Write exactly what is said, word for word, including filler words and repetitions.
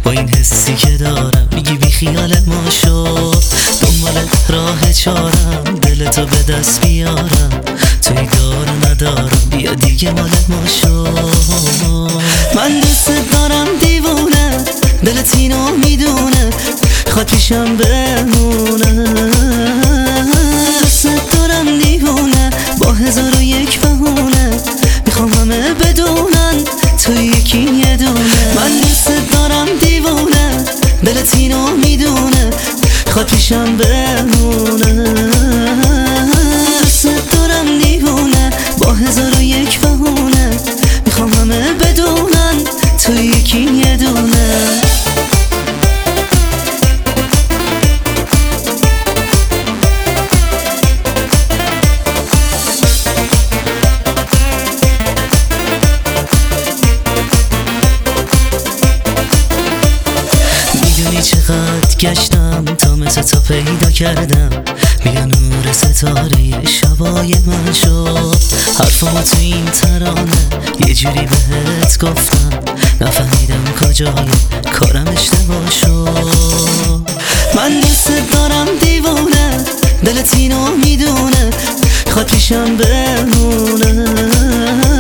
با این حسی که دارم میگی بی خیال ما شو، دنبال راه چارم دلتو به دست بیارم، توی دار ندارم بیا دیگه مال ما شو. من دوست دارم دیوونه، دلت اینو میدونه، خواد پیشم بمونه. دوست دارم دیوونه با هزار و یک بهونه، میخوام همه بدونن تو یکی یه دونه. من دوست دارم دیوونه، دلت اینو میدونه، خواد پیشم بمونه. دوست دارم دیوونه با هزار و یک بهونه، میخوام همه بدونن تو یکی یه دونه. چقدر گشتم تا مثل تو پیدا کردم، بیا نور ستاره شبای من شد. حرفمو تو این ترانه یه جوری بهت گفتم، نفهمیدم کجای کارم اشتباه شد. من دوست دارم دیوونه، دلت اینو میدونه، خواد پیشم بمونه.